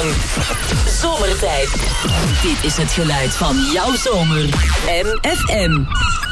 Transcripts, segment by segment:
lang. Zomertijd. Dit is het geluid van jouw zomer. MFM.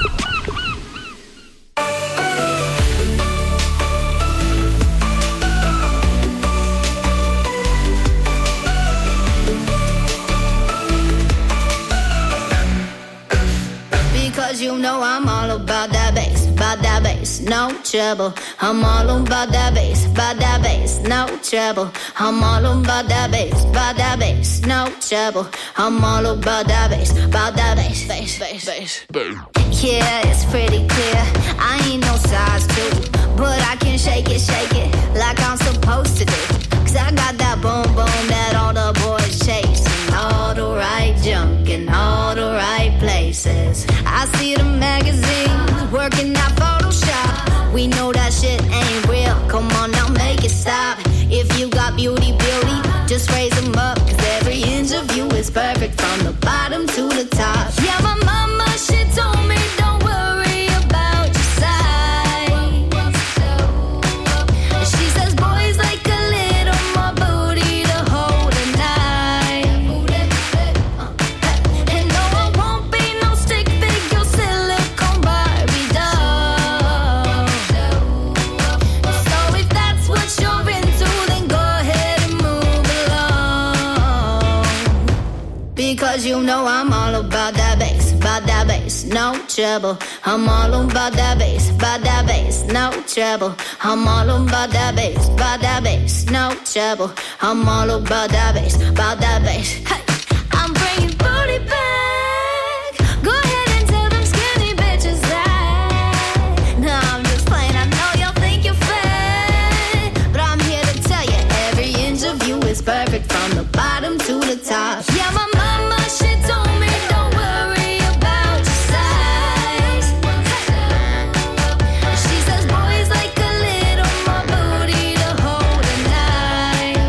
Because you know I'm all about that bass, no trouble. I'm all about that bass, no trouble. I'm all about that bass, no trouble. I'm all about that bass, bass. Yeah, it's pretty clear. I ain't no size 2, but I can shake it like I'm supposed to do. 'Cause I got that boom boom that all the boys chase, and all the right junk in all the right places. I see the magazines working out Photoshop. We know that shit ain't real. Come on now, make it stop. If you got beauty, just raise them up. 'Cause every inch of you is perfect from the bottom to the top. Yeah, my mama, she told me don't worry about your size. She says boys like a little more booty to hold at night. And no, I won't be no stick figure silicone Barbie doll. So if that's what you're into, then go ahead and move along. Because you know I'm all about that bass, no trouble. I'm all about that bass, no trouble. I'm all about that bass, no trouble. I'm all about that bass. Hey, I'm bringing booty back. Go ahead and tell them skinny bitches that. No, I'm just playing. I know y'all think you're fat, but I'm here to tell you every inch of you is perfect from the bottom to the top. Yeah, my mama, she told me don't worry about your size. She says boys like a little more booty to hold at night.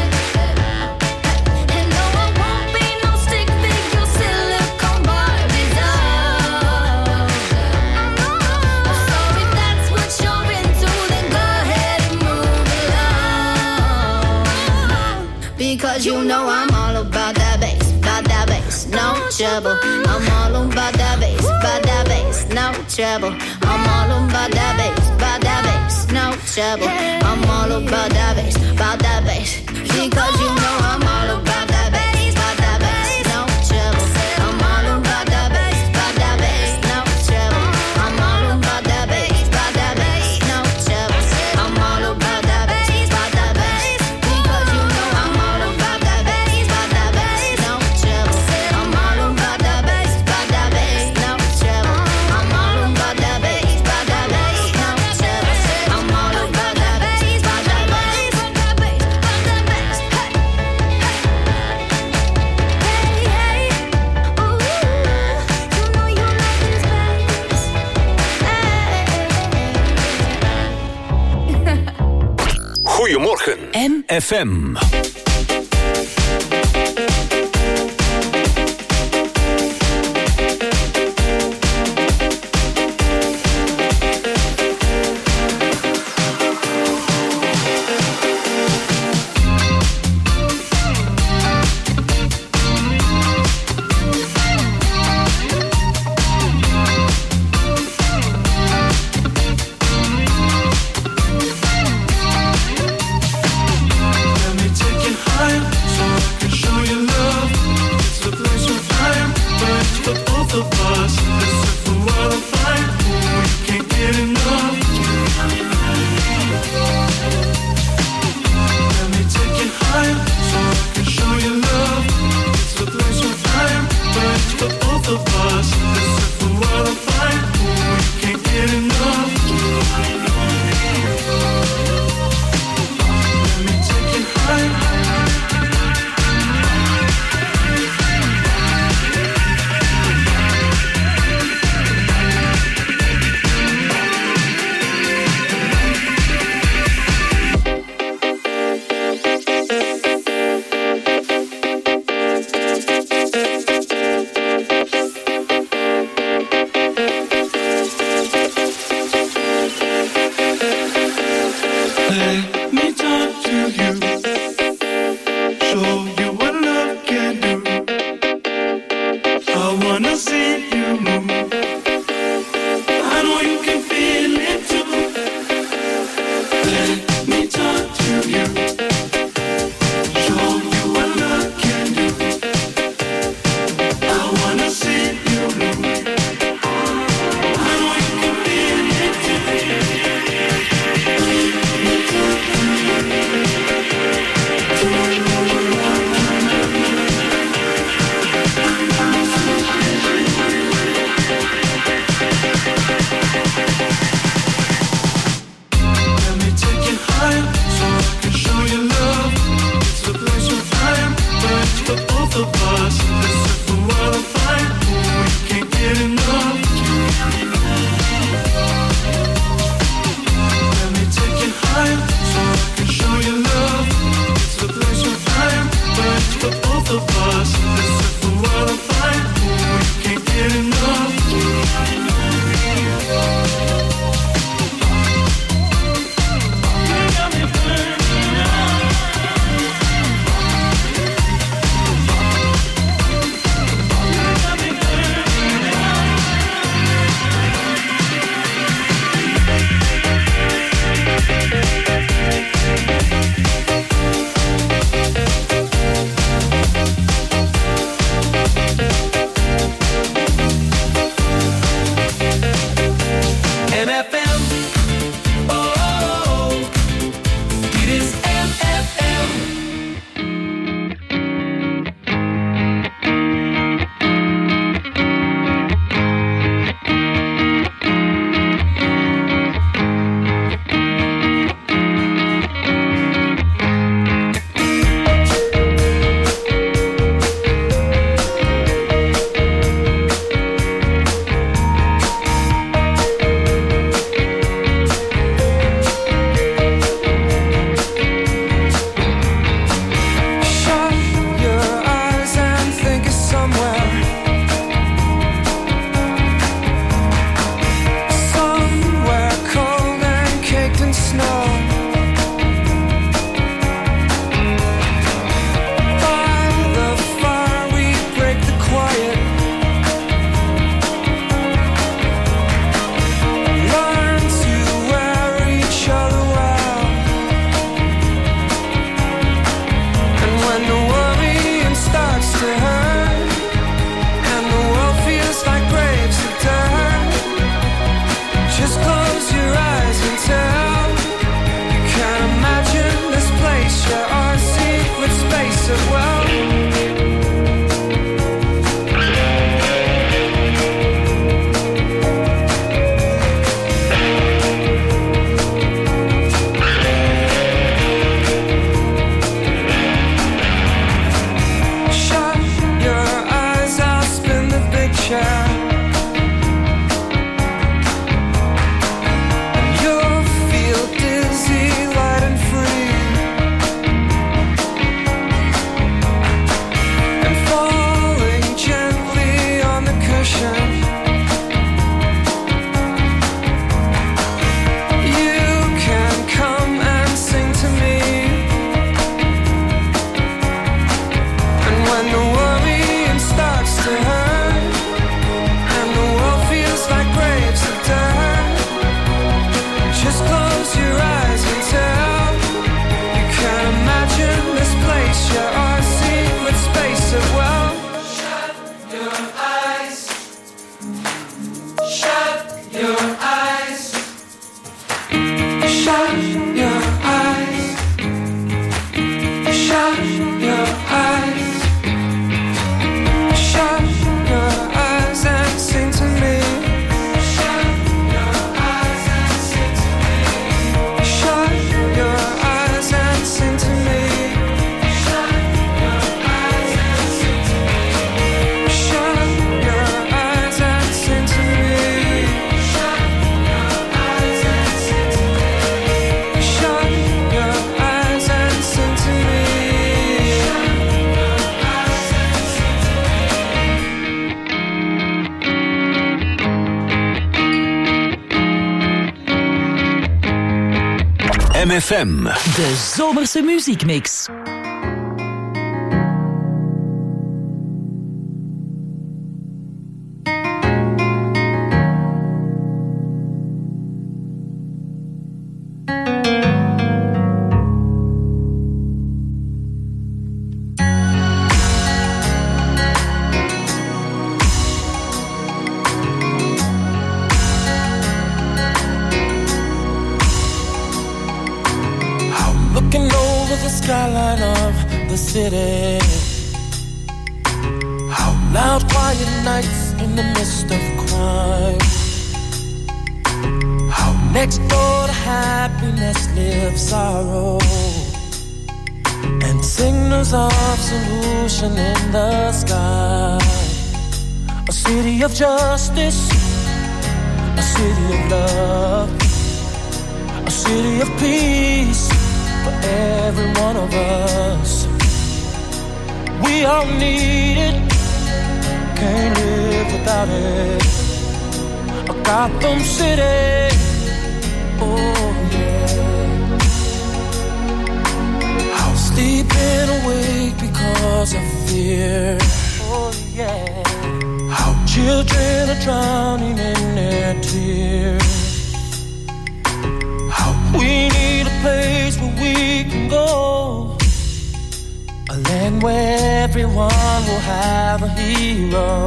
And no, I won't be no stick figure silicone Barbie doll. So if that's what you're into, then go ahead and move along. Because you know I'm all about that bass, no trouble. I'm all about that bass, no trouble. I'm all about that bass, no trouble. I'm all about that bass. Because you know I'm all about that bass, no trouble. I'm all about that bass, no trouble. I'm all about that bass, no trouble. I'm all about that bass, because you know I'm all about that bass, no trouble. I'm all about that bass, no trouble. I'm all about that bass, no trouble. I'm all about that bass, Goedemorgen, MFM. Let me take you MFM. De zomerse muziekmix. city. How loud, quiet nights in the midst of crime. How next door to happiness lives sorrow. And signals of solution in the sky. A city of justice, a city of love, a city of peace for every one of us. We all need it, can't live without it. A Gotham City, oh yeah. How sleeping awake because of fear, oh yeah. How children are drowning in their tears. How we need a place where we can go. A land where everyone will have a hero.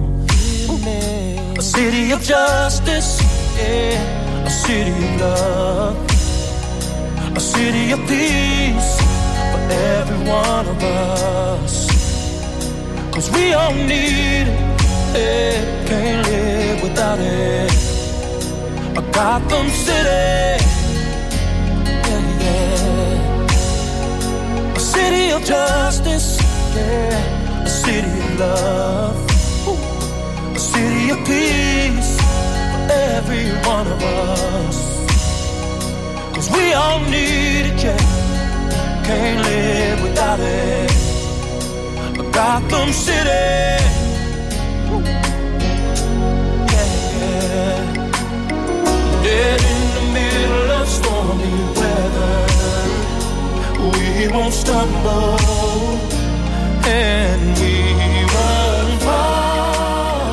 A city of justice, yeah. A city of love. A city of peace for every one of us. 'Cause we all need it, yeah. Can't live without it. A Gotham City, yeah, yeah. A city of justice, yeah. A city of love. Ooh. A city of peace for every one of us. 'Cause we all need it, yeah. Can't live without it. A Gotham City, yeah, yeah. Dead in the middle of stormy weather, we won't stumble and we won't fall.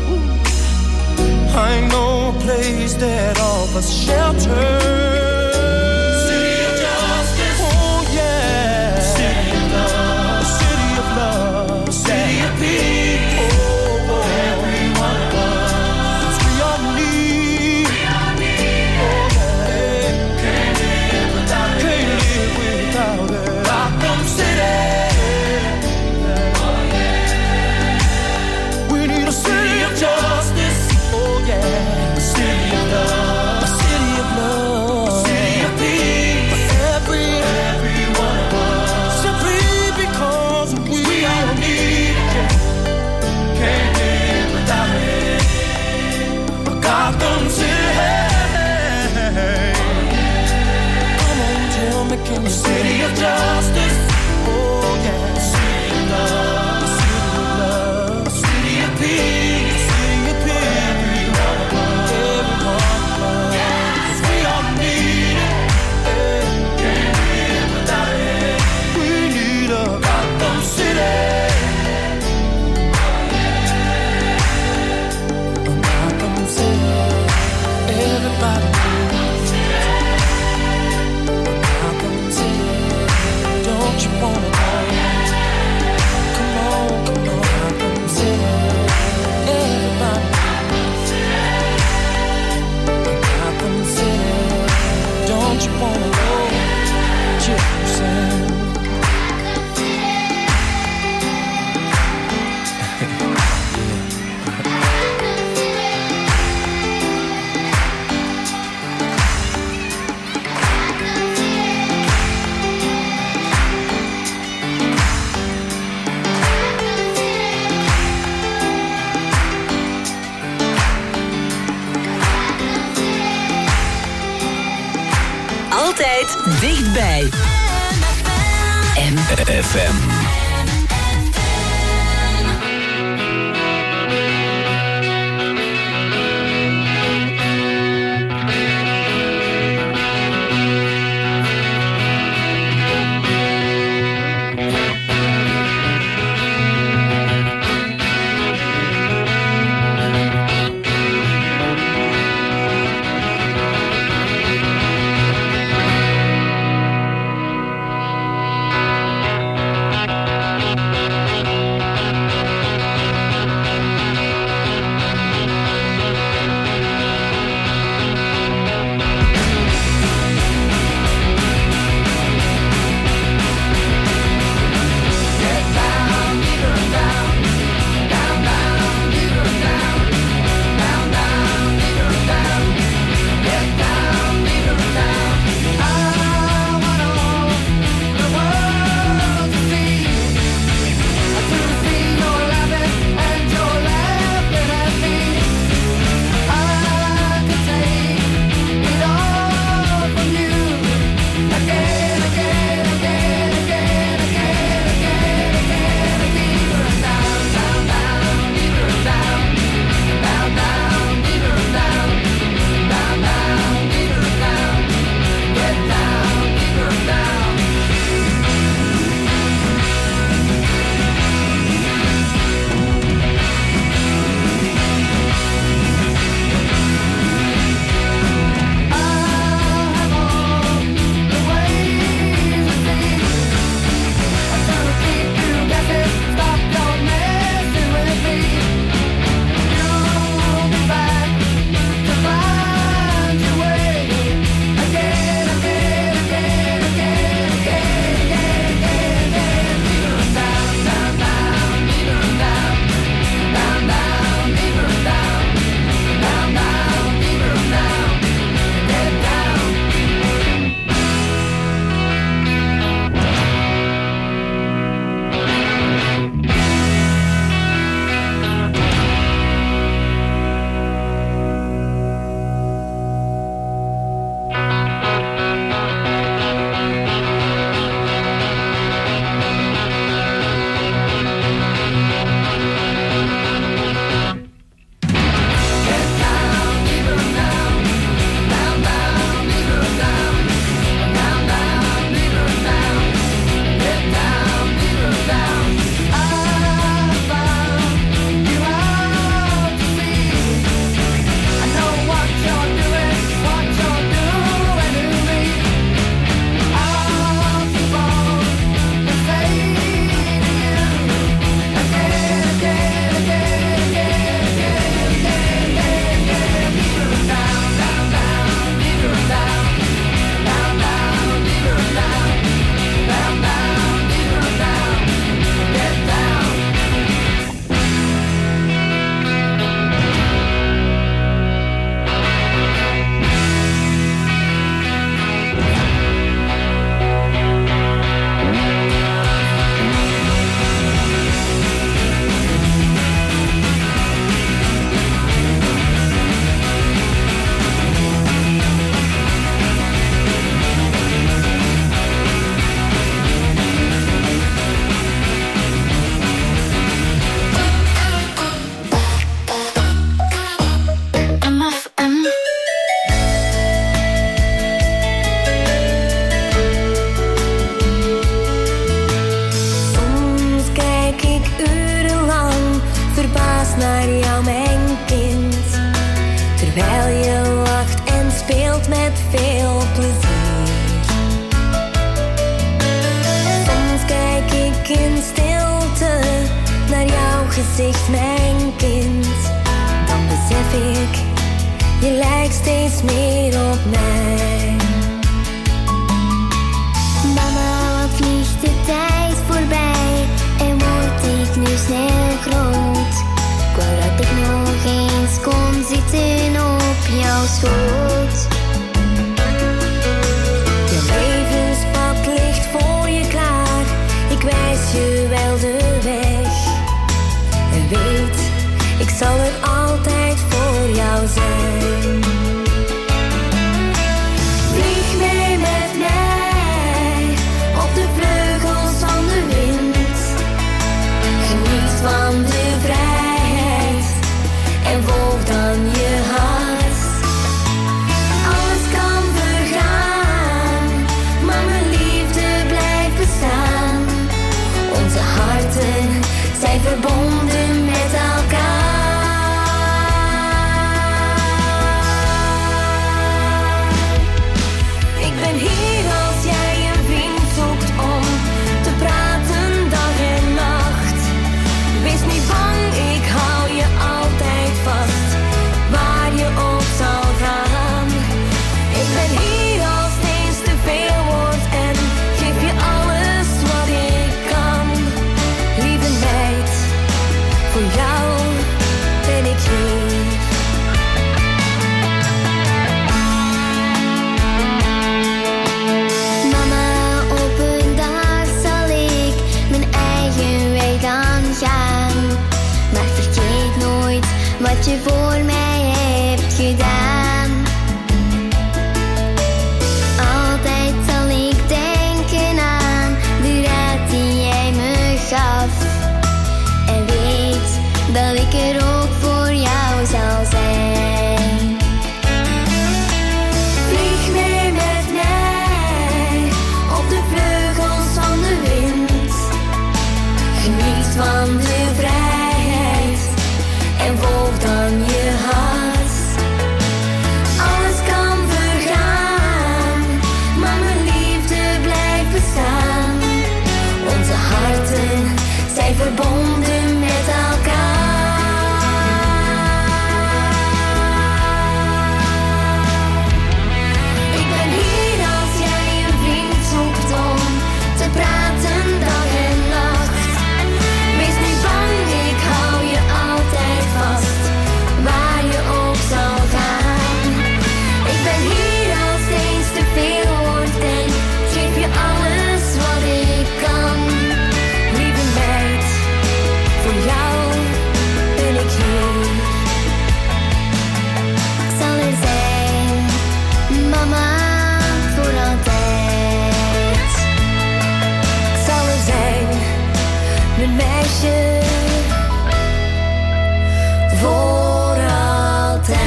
I know a place that offers shelter. City of justice, oh yeah. City of love, a city of love, a city of peace. Oh, oh, every one of us. 'Cause we all need, oh yeah. Can't live without it. Can't live without it. Gotham City, oh yeah. We need a city of justice, oh yeah. A city of love, a city of love, a city of peace for every one of us. Simply because we all need it, yeah. Can't live without it. A Gotham City, come on, tell me, can you city of justice, oh yeah. A city of love, a city of love, a city of peace, a city of peace, every one of us, every one of us. 'Cause we all need it, yeah. Can't live without it. We need a Gotham City, a Gotham City. Everybody needs a Gotham City. Don't you wanna know? Come on, come on, Gotham City. Everybody needs a Gotham City. Don't you wanna know? Gypsy. Altijd dichtbij. FM. haast naar jou, mijn kind. Terwijl je lacht en speelt met veel plezier. Soms kijk ik in stilte naar jouw gezicht, mijn kind. Dan besef ik, je lijkt steeds meer op mij. Mama, wat vliegt de tijd voorbij en word ik nu snel groot. Ik wou dat ik nog eens kon zitten op jouw schoot. Je levenspad ligt voor je klaar, ik wijs je wel de weg. En weet, ik zal er altijd voor jou zijn. Vlieg mee met mij op de vleugels van de wind. Geniet van de vrijheid en volg dan je hart. Alles kan vergaan, maar mijn liefde blijft bestaan. Onze harten zijn verbonden met elkaar. Ik ben hier als jij een vriend zoekt om te praten dag en nacht. Wees niet bang, ik hou je altijd vast, waar je ook zal gaan. Ik ben hier als het eens te veel wordt en geef je alles wat ik kan. Lieve meid, voor jou ben ik hier. Mama, op een dag zal ik mijn eigen weg aan gaan. Maar vergeet nooit wat je voor mij hebt gedaan. Altijd zal ik denken aan de raad die jij me gaf. En weet dat ik er ook voor jou zal zijn. Vlieg mee met mij op de vleugels van de wind. Geniet van de vrijheid en volg dan je hart. Alles kan vergaan, maar mijn liefde blijft bestaan. Onze harten zijn verbonden met elkaar. Ik ben hier als jij een vriend zoekt om te praten dag en nacht. Wees niet bang, ik hou je altijd vast, waar je ook zal gaan. Ik ben hier als het eens te veel wordt en geef je alles wat ik kan. Lieve meid, voor jou ben ik hier. Ik zal er zijn, mama, voor altijd. Ik zal er zijn, mijn meisje, voor altijd.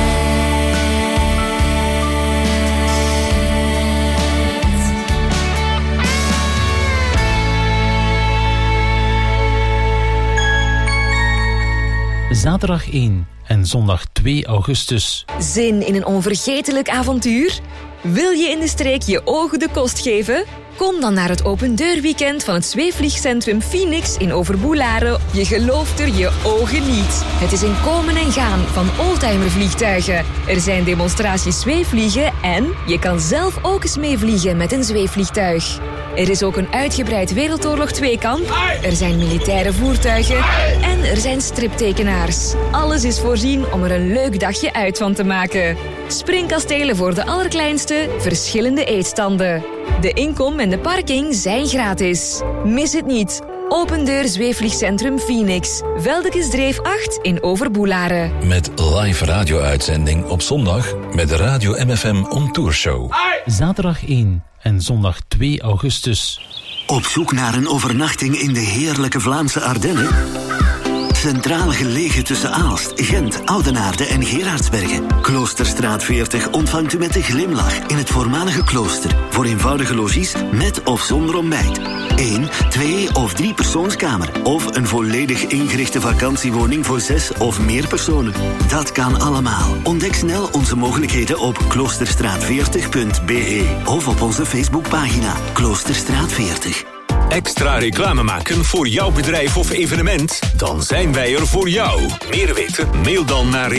Zaterdag 1 en zondag 2 augustus. Zin in een onvergetelijk avontuur? Wil je in de streek je ogen de kost geven? Kom dan naar het opendeurweekend van het zweefvliegcentrum Phoenix in Overboelaren. Je gelooft er je ogen niet. Het is een komen en gaan van oldtimervliegtuigen. Er zijn demonstraties zweefvliegen en je kan zelf ook eens meevliegen met een zweefvliegtuig. Er is ook een uitgebreid Wereldoorlog 2-kamp. Er zijn militaire voertuigen en er zijn striptekenaars. Alles is voorzien om er een leuk dagje uit van te maken. Springkastelen voor de allerkleinste, verschillende eetstanden. De inkom en de parking zijn gratis. Mis het niet. Opendeur Zweefvliegcentrum Phoenix. Veldekesdreef 8 in Overboelaren. Met live radio-uitzending op zondag met de Radio MFM On Tour Show. Zaterdag 1 en zondag 2 augustus. Op zoek naar een overnachting in de heerlijke Vlaamse Ardennen? Centraal gelegen tussen Aalst, Gent, Oudenaarde en Gerardsbergen. Kloosterstraat 40 ontvangt u met een glimlach in het voormalige klooster. Voor eenvoudige logies met of zonder ontbijt. 1, 2 of 3 persoonskamer. Of een volledig ingerichte vakantiewoning voor 6 of meer personen. Dat kan allemaal. Ontdek snel onze mogelijkheden op kloosterstraat40.be of op onze Facebookpagina Kloosterstraat 40. Extra reclame maken voor jouw bedrijf of evenement? Dan zijn wij er voor jou. Meer weten? Mail dan naar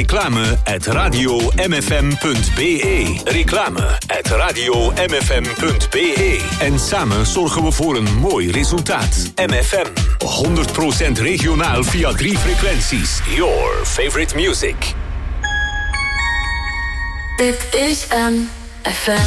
reclame@radiomfm.be. Reclame@radiomfm.be. En samen zorgen we voor een mooi resultaat. MFM. 100% regionaal via 3 frequenties. Your favorite music. Dit is MFM.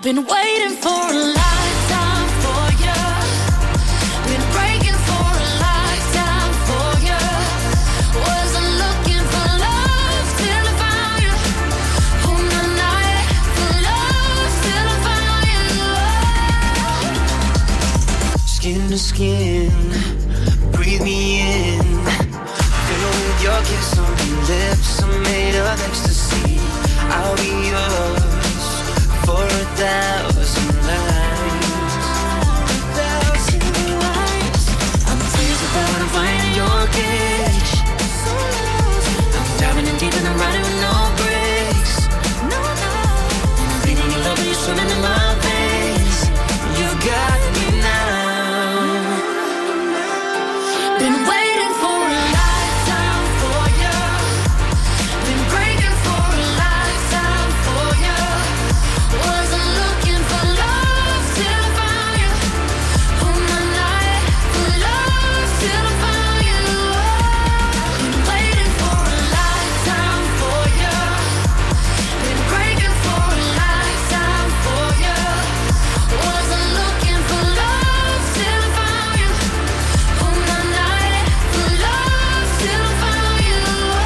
Been waiting for a lifetime for you. Been breaking for a lifetime for you. Wasn't looking for love till I found you. On the night for love till I found you. Skin to skin, breathe me in. Fill with your kiss on your lips. I'm made of ecstasy. I'll be yours for 1,000 nights. 1,000 nights. I'm freezing without a fire in your cage. I'm diving in deep and I'm riding with no brakes. I'm breathing your love when you're swimming in my veins. You got me now. Been waiting for a lifetime for you. Been breaking for a lifetime for you. Wasn't looking for love till I found you. On the night for love till I found you. Been waiting for a lifetime for you. Been breaking for a lifetime for you. Wasn't looking for love till I found you. On the night for love till I found you.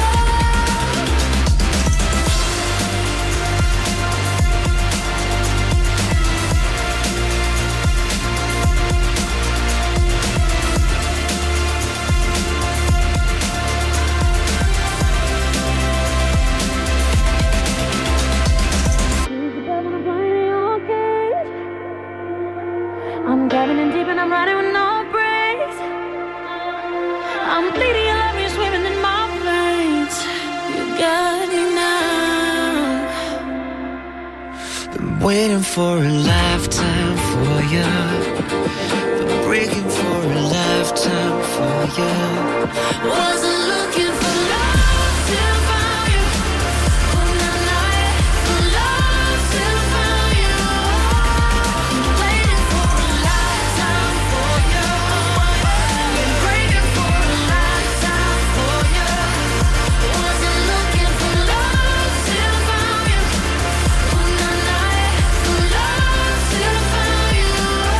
I'm diving in deep and I'm riding with no brakes. I'm bleeding, you love me, swimming in my veins. You got me now. Been waiting for a lifetime for you. Been breaking for a lifetime for you. Wasn't looking for love till I found you. On the night for love till I found you. Been waiting for a lifetime for you. Been breaking for a lifetime for you. Wasn't looking for love till I found you. On the night for love till I found you.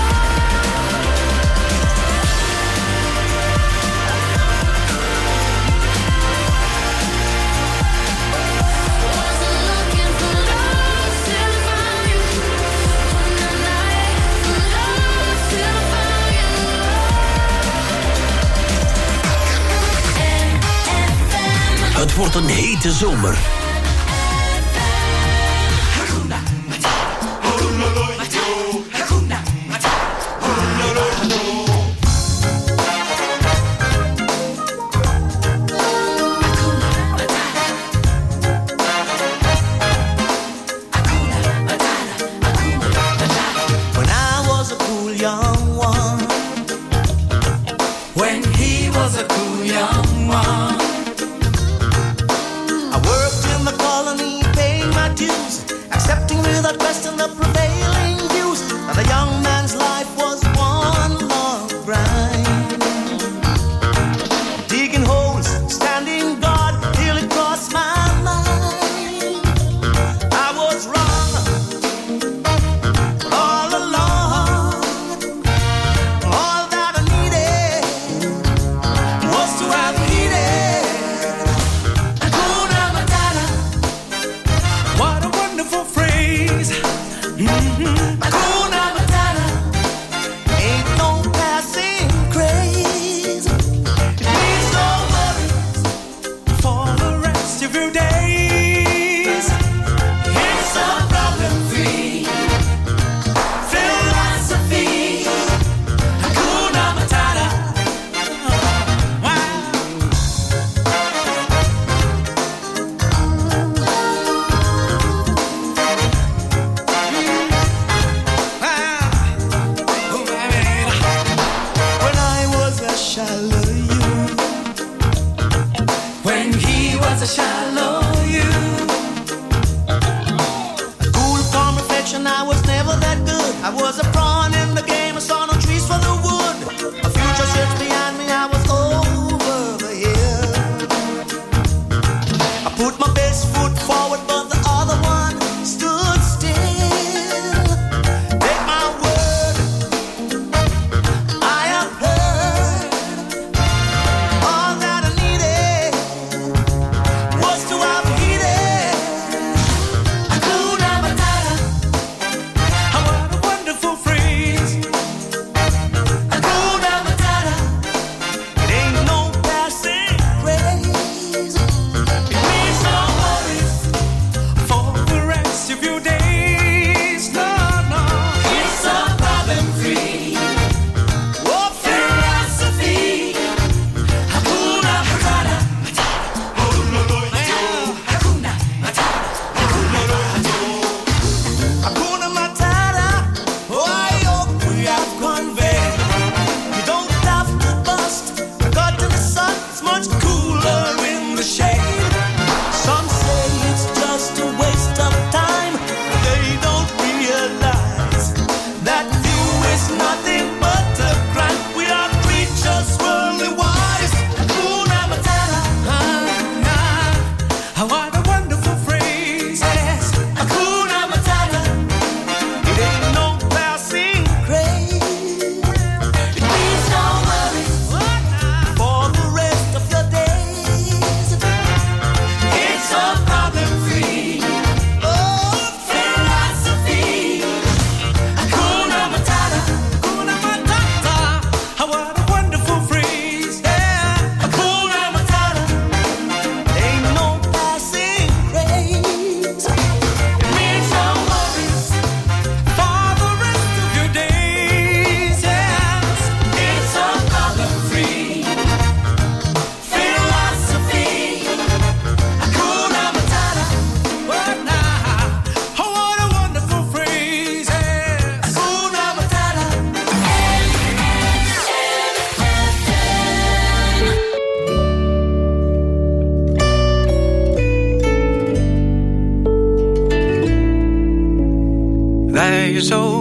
Wasn't looking for love till I found you. On the night for love till I found you. Het wordt een hete zomer. When I was a cool young one. When he was a cool young one. I worked in the colony, paying my dues, accepting without question the prevailing views. And a young man's life was one long grind. Digging holes, standing guard, till it crossed my mind. I was wrong all along. All that I needed was to have needed Hakuna Matata. What a wonderful phrase. Hakuna Matata. Ain't no passing craze. It means no worries for the rest of your days. It's a problem-free philosophy. Hakuna Matata. Wow. When I was a shallow you. When he was a shallow you. A cool, calm reflection, I was never that good. I was a pawn in the game, I saw no trees for the wood. A future sits behind me, I was over the hill. I put my best foot forward, but the other one stood still.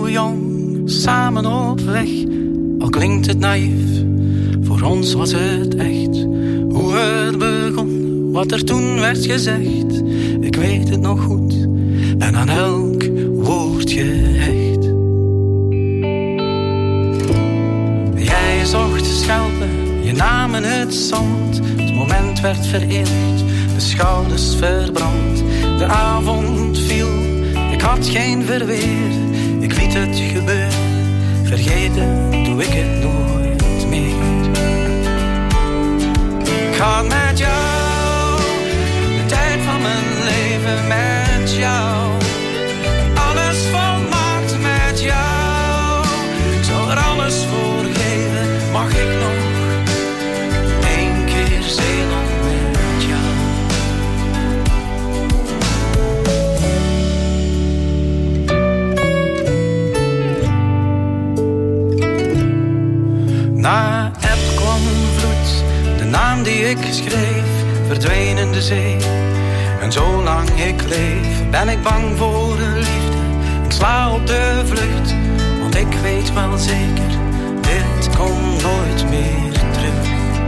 zo jong, samen op weg. Al klinkt het naïef, voor ons was het echt. Hoe het begon, wat er toen werd gezegd. Ik weet het nog goed, en aan elk woord gehecht. Jij zocht schelpen, je naam in het zand. Het moment werd vereeuwigd, de schouders verbrand. De avond viel, ik had geen verweer. Ik liet het gebeuren, vergeten doe ik het nooit meer. Ik ga met jou, de tijd van mijn leven met jou. Alles volmaakt met jou. Ik zal er alles voor geven, mag ik nog één keer Zeeland met jou. Na eb kwam vloed, de naam die ik schreef verdween in de zee. En zolang ik leef ben ik bang voor de liefde. Ik sla op de vlucht, want ik weet wel zeker, dit komt nooit meer terug.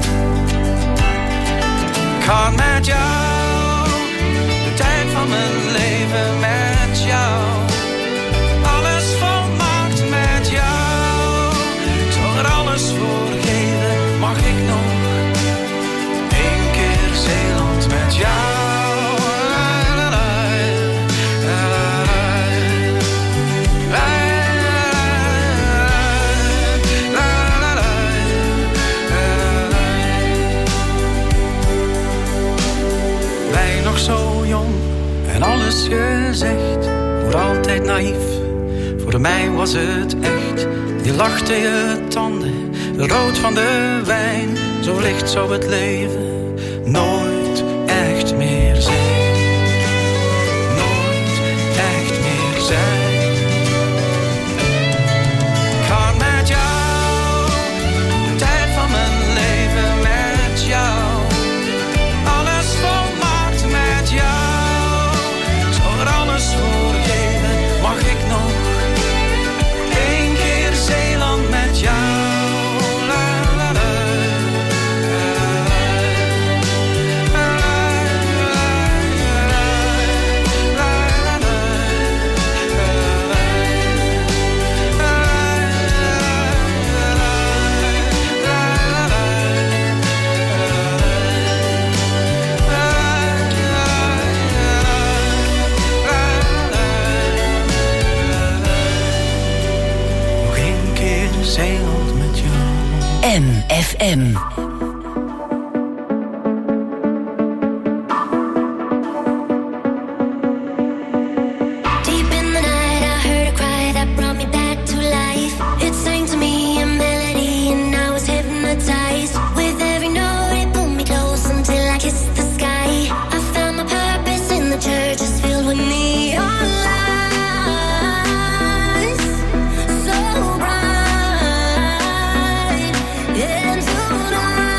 Ik ga met jou, de tijd van mijn leven met jou. Alles volmaakt met jou. Ik zal er alles voor geven, mag ik nog één keer Zeeland met jou. Wij nog zo jong en alles gezegd, voor altijd naïef. Voor mij was het echt. Je lachte je tanden, rood van de wijn. Zo licht zou het leven nooit echt meer zijn. Nooit echt meer zijn. Ik ga met jou, de tijd van mijn leven met jou. Alles volmaakt met jou. Ik zal er alles voor geven, mag ik nog één keer Zeeland met jou. Nog één keer Zeeland met jou. MFM. Deep in the night, I heard a cry that brought me back to life. It sang to me a melody, and I was hypnotized. With every note, it pulled me close until I kissed the sky. I found my purpose in the churches filled with neon lights, so bright. And tonight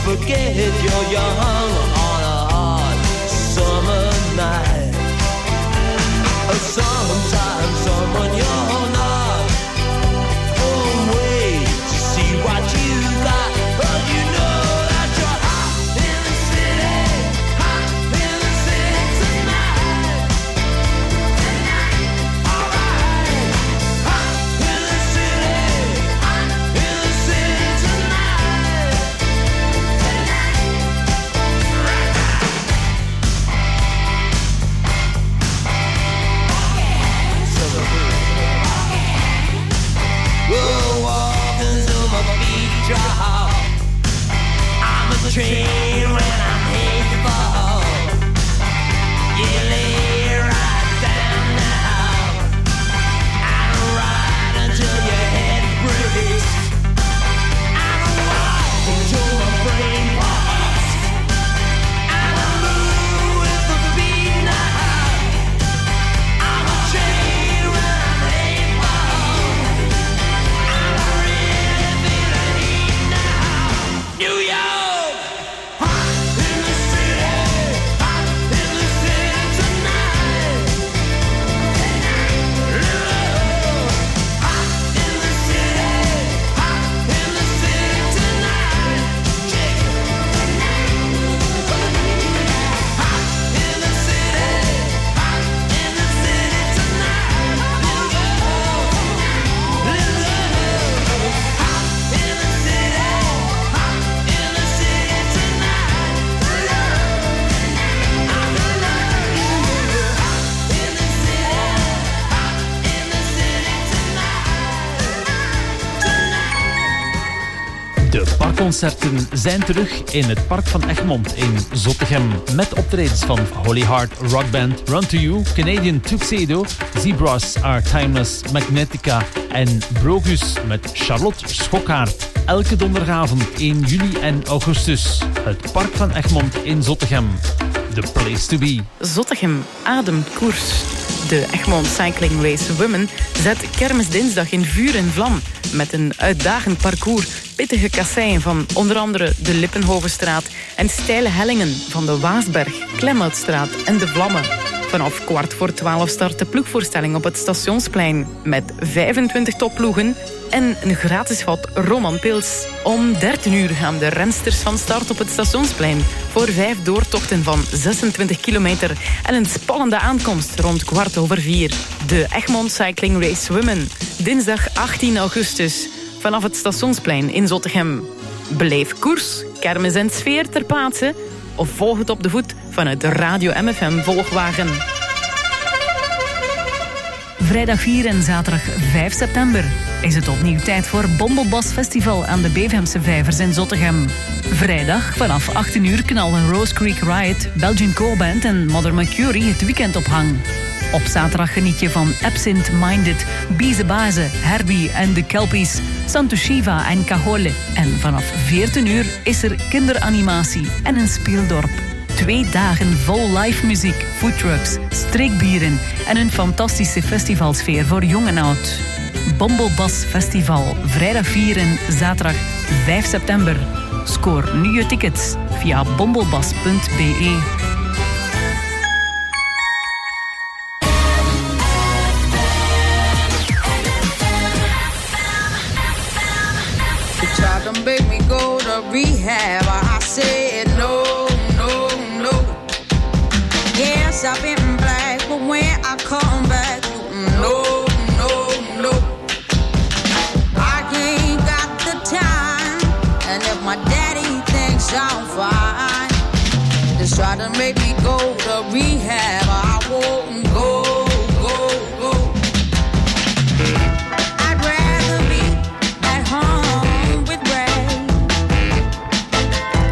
forget you're young on a hot summer night. Sometimes someone you're not wait to see what you got, but you know that you're hot in the city tonight. Alright, hot in the city tonight. We'll walk into my beach house. I'm a train when I'm headed for home. You lay right down now. I don't ride until your head breaks. I don't walk until my brain pops. I don't move with the beat now. I'm a train when I'm headed for home. New York, hot in the city tonight. Hot in the city tonight. Hot in the city De parkconcerten zijn terug in het Park van Egmond in Zottegem. Met optredens van Holy Heart Rock Band, Run To You, Canadian Tuxedo, Zebras Are Timeless, Magnetica en Brogus met Charlotte Schokkaert. Elke donderdagavond 1 juli en augustus. Het Park van Egmond in Zottegem. The place to be. Zottegem ademt koers. De Egmond Cycling Race Women zet kermisdinsdag in vuur en vlam. Met een uitdagend parcours, pittige kasseien van onder andere de Lippenhovenstraat en steile hellingen van de Waasberg, Klemhoutstraat en de Vlammen. Vanaf 11:15 start de ploegvoorstelling op het Stationsplein met 25 topploegen en een gratis vat Roman Pils. Om 13 uur gaan de rensters van start op het Stationsplein voor 5 doortochten van 26 kilometer en een spannende aankomst rond 4:15. De Egmond Cycling Race Women, dinsdag 18 augustus, vanaf het Stationsplein in Zottegem. Beleef koers, kermis en sfeer ter plaatse of volg het op de voet vanuit de Radio MFM volgwagen. Vrijdag 4 en zaterdag 5 september is het opnieuw tijd voor Bombelbas Festival aan de Beverhemse Vijvers in Zottegem. Vrijdag vanaf 18 uur knallen Rose Creek Riot, Belgian Core Band en Mother Mercury het weekend op hang. Op zaterdag geniet je van Absent Minded, Bize Baze, Herbie en de Kelpies, Santo Shiva en Cajole. En vanaf 14 uur is er kinderanimatie en een speeldorp. 2 dagen vol live muziek, foodtrucks, streekbieren en een fantastische festivalsfeer voor jong en oud. Bombelbas Festival, vrijdag 4 en zaterdag 5 september. Scoor nu je tickets via bombelbas.be. Tried to make me go to rehab. I said no, no, no. Yes, I've been black, but when I come back, no, no, no. I ain't got the time, and if my daddy thinks I'm fine, just try to make me go to rehab. I won't go, go, go. I'd rather be at home with Ray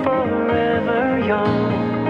forever young.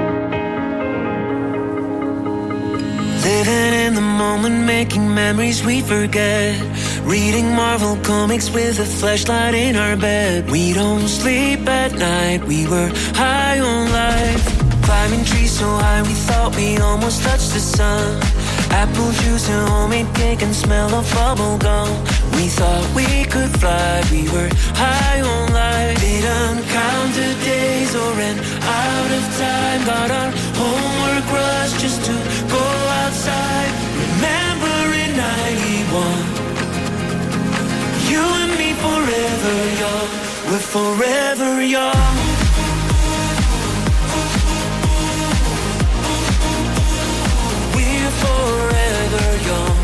Living in the moment, making memories we forget. Reading Marvel comics with a flashlight in our bed. We don't sleep at night, we were high on life. Climbing trees so high we thought we almost touched the sun. Apple juice and homemade cake and smell of bubble gum. We thought we could fly, we were high on life. Didn't count the days or ran out of time. Got our homework rush just to go outside. Remember in 91, you and me forever young. We're forever young. We're forever young.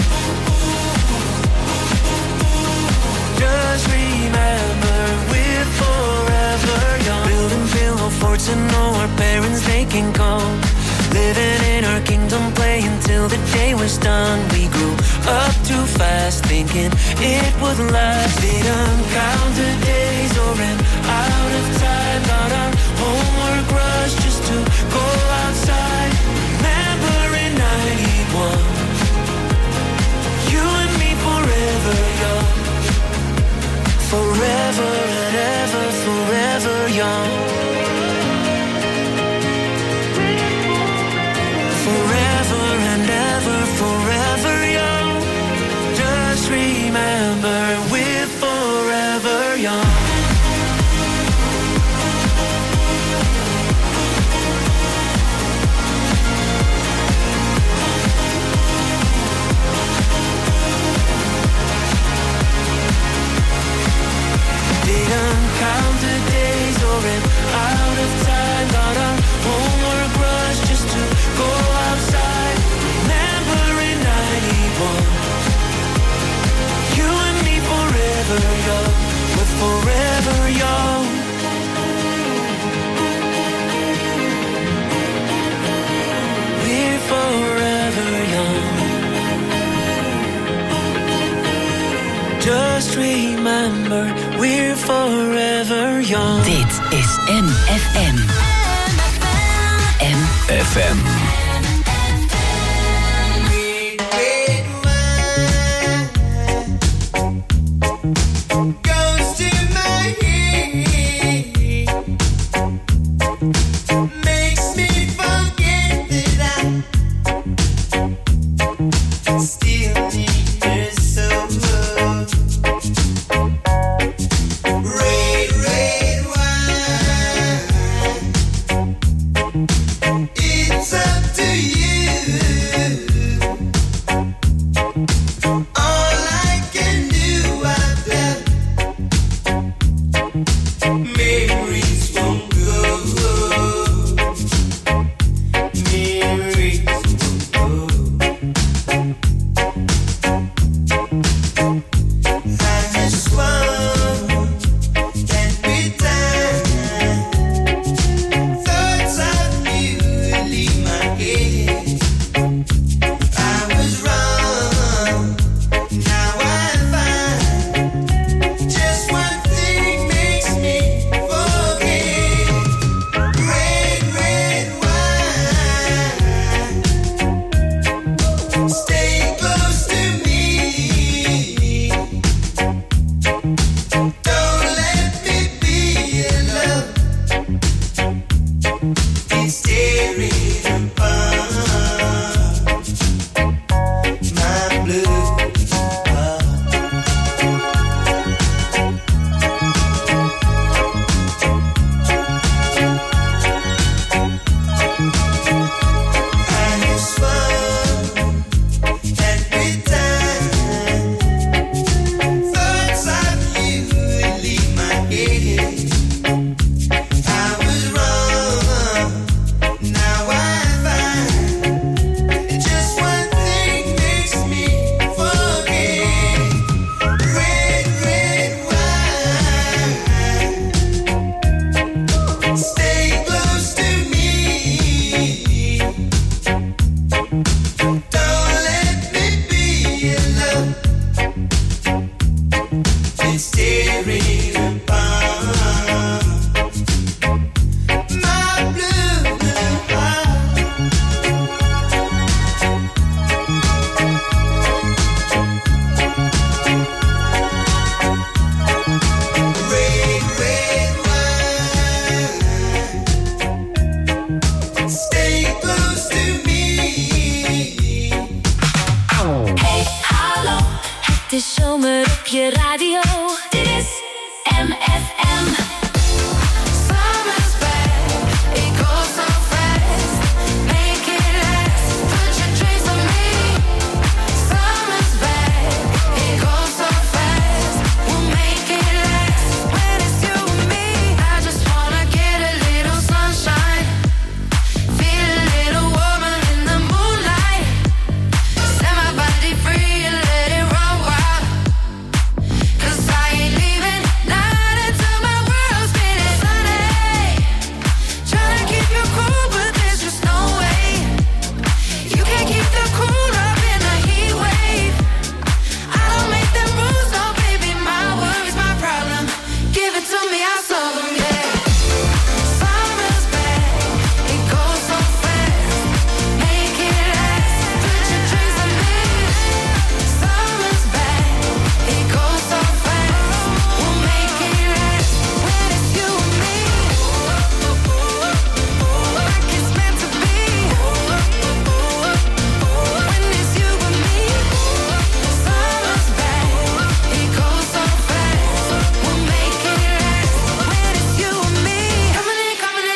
Just remember, we're forever young. Building pillow forts and know our parents they can come. Living in our kingdom, playing till the day was done. We grew up too fast, thinking it would last. Didn't count the days or ran out of time. Got our homework rush just to go outside. Remember in 91, you and me forever young. Forever and ever, forever young. Forever and ever, forever young. Just remember, we're forever young. Didn't count the days or ran out of time. Got our homework rush just to go outside. Remember in 91, you and me forever young. We're forever young. We're forever young. Just remember, we're forever young. Dit is MFM. FM. Goes to my head, makes me forget that I still need her so much. Red, red wine. radio.